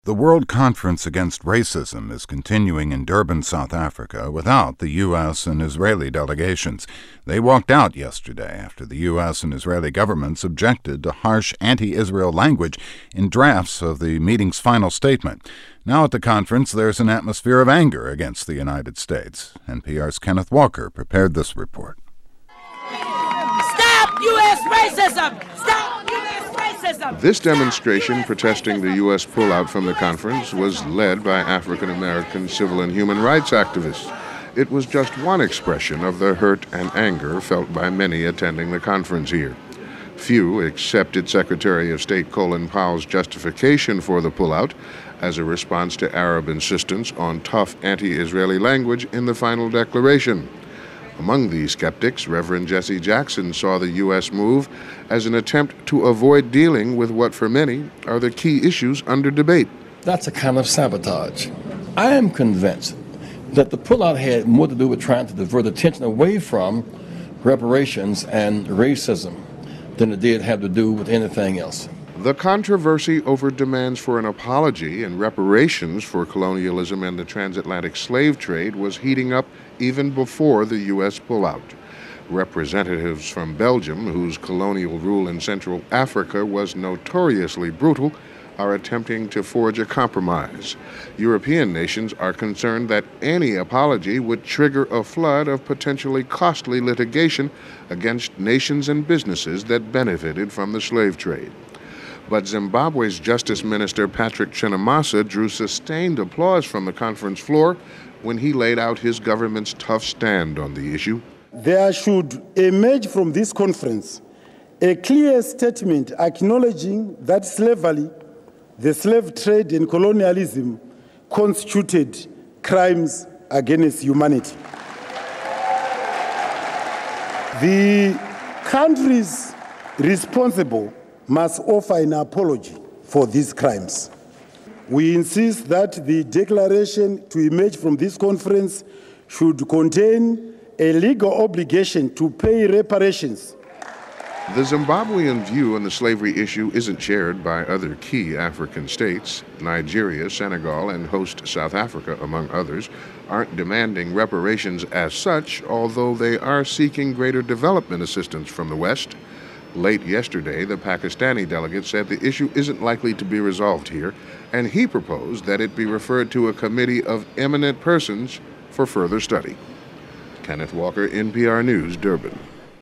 The World Conference Against Racism is continuing in Durban, South Africa, without the U.S. and Israeli delegations. They walked out yesterday after the U.S. and Israeli governments objected to harsh anti-Israel language in drafts of the meeting's final statement. Now at the conference, there's an atmosphere of anger against the United States. NPR's Kenneth Walker prepared this report. Stop U.S. racism! Stop U.S. racism! This demonstration protesting the U.S. pullout from the conference was led by African-American civil and human rights activists. It was just one expression of the hurt and anger felt by many attending the conference here. Few accepted Secretary of State Colin Powell's justification for the pullout as a response to Arab insistence on tough anti-Israeli language in the final declaration. Among these skeptics, Reverend Jesse Jackson saw the U.S. move as an attempt to avoid dealing with what for many are the key issues under debate. That's a kind of sabotage. I am convinced that the pullout had more to do with trying to divert attention away from reparations and racism than it did have to do with anything else. The controversy over demands for an apology and reparations for colonialism and the transatlantic slave trade was heating up even before the U.S. pullout. Representatives from Belgium, whose colonial rule in Central Africa was notoriously brutal, are attempting to forge a compromise. European nations are concerned that any apology would trigger a flood of potentially costly litigation against nations and businesses that benefited from the slave trade. But Zimbabwe's Justice Minister Patrick Chinamasa drew sustained applause from the conference floor when he laid out his government's tough stand on the issue. There should emerge from this conference a clear statement acknowledging that slavery, the slave trade and colonialism constituted crimes against humanity. The countries responsible must offer an apology for these crimes. We insist that the declaration to emerge from this conference should contain a legal obligation to pay reparations. The Zimbabwean view on the slavery issue isn't shared by other key African states. Nigeria, Senegal, and host South Africa, among others, aren't demanding reparations as such, although they are seeking greater development assistance from the West. Late yesterday, the Pakistani delegate said the issue isn't likely to be resolved here, and he proposed that it be referred to a committee of eminent persons for further study. Kenneth Walker, NPR News, Durban.